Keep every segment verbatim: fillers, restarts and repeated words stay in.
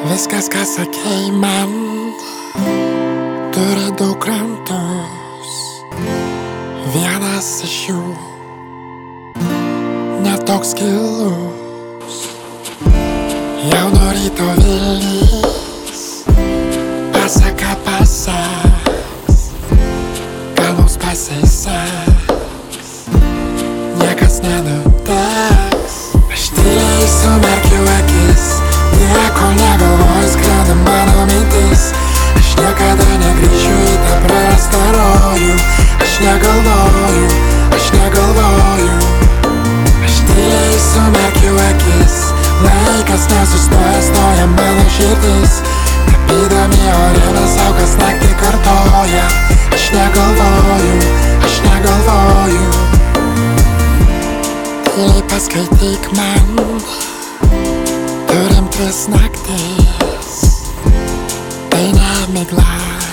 Viskas, ką sakei man, turi du krantus. Vienas iš jų netoks gilus. Jau nuo ryto vilnis pasaka pasaks, gal mums pasiseks, niekas nenutiks. Aš tyliai sumerkiu akis, nieko negalvoju, skrenda mano mintis. Aš niekada negrįšiu į tą prarastą rojų. Aš negalvoju, aš negalvoju. Aš tyliai sumerkiu akis, laikas nesustoja, stoja mano širdis. Tapydami ore mes sau kas naktį kartoja. Aš negalvoju, aš negalvoju. Tyliai paskaityk man, turim tris naktis, tai ne migla,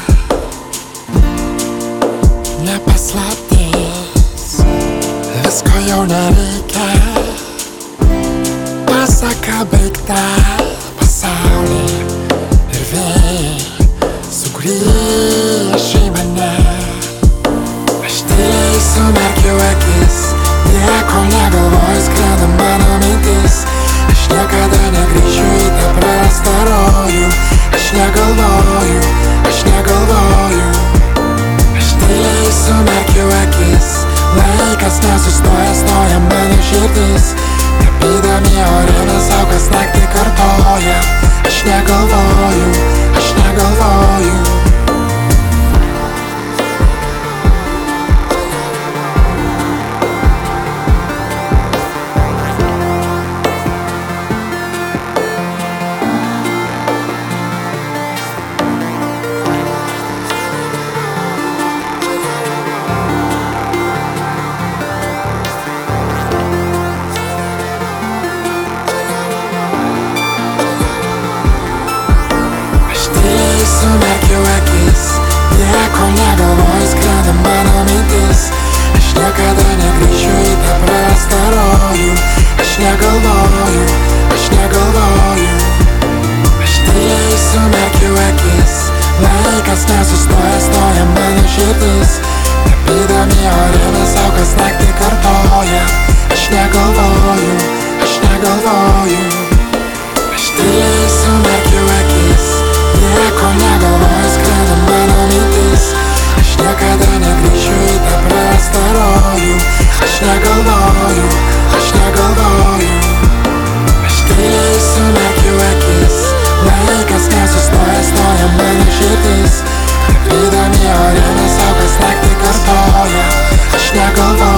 ne paslaptis. Visko jau nereikia, pasaka baigta. Pasaulį ir vėjai sugrįš į mane. Aš tyliai sumerkiu akis, nieko negalvoju, skrenda mano mintis. Aš niekada negrįšiu į tą prarastą rojų. Aš negalvoju, aš negalvoju. Aš tyliai sumerkiu akis, laikas nesustoja, stoja mano širdis. Tapydami ore mes sau kas naktį kartoja. Aš negalvoju, aš negalvoju. Sumerkiu akis, nieko negalvoju, skrenda mano mintis. Aš niekada negrįšiu į tą prarastą rojų. Aš negalvoju, aš negalvoju. Aš tyliai sumerkiu akis, laikas nesustoja, stoja mano širdis. Tapydami ore mes sau kas naktį kartoja. Aš negalvoju, aš negalvoju. Aš tyliai sumerkiu akis, nieko negalvoju, skrenda mano mintis. Aš niekada negrįšiu į tą prarastą rojų. Aš negalvoju, aš negalvoju. Aš tyliai sumerkiu akis, laikas nesustoja, stoja mano širdis. Tapydami ore mes sau kas naktį kartoja. Aš negalvoju.